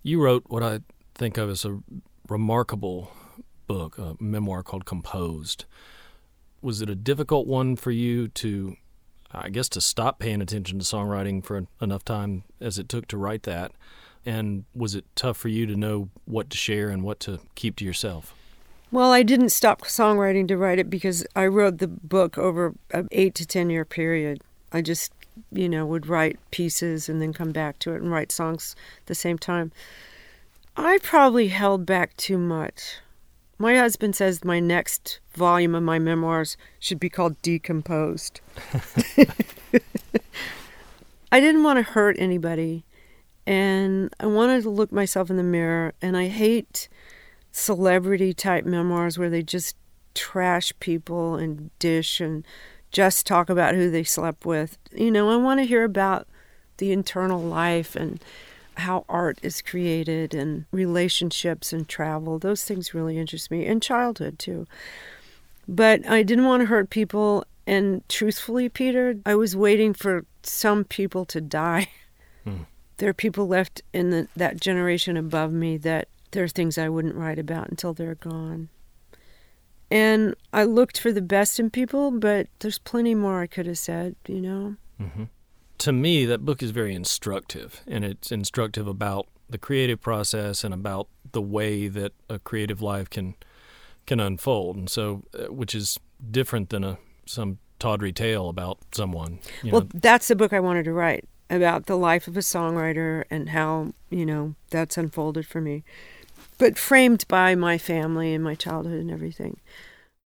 You wrote what I think of as a remarkable book, a memoir called Composed. Was it a difficult one for you to, I guess, to stop paying attention to songwriting for enough time as it took to write that? And was it tough for you to know what to share and what to keep to yourself? Well, I didn't stop songwriting to write it because I wrote the book over an 8 to 10 year period. I just, would write pieces and then come back to it and write songs at the same time. I probably held back too much. My husband says my next volume of my memoirs should be called Decomposed. I didn't want to hurt anybody, and I wanted to look myself in the mirror, and I hate celebrity-type memoirs where they just trash people and dish and just talk about who they slept with. I want to hear about the internal life and how art is created and relationships and travel. Those things really interest me, and childhood too. But I didn't want to hurt people, and truthfully, Peter, I was waiting for some people to die. There are people left in that generation above me that there are things I wouldn't write about until they're gone. And I looked for the best in people, but there's plenty more I could have said, Mm-hmm. To me, that book is very instructive, and it's instructive about the creative process and about the way that a creative life can unfold, and so which is different than some tawdry tale about someone. That's the book I wanted to write, about the life of a songwriter and how, that's unfolded for me, but framed by my family and my childhood and everything.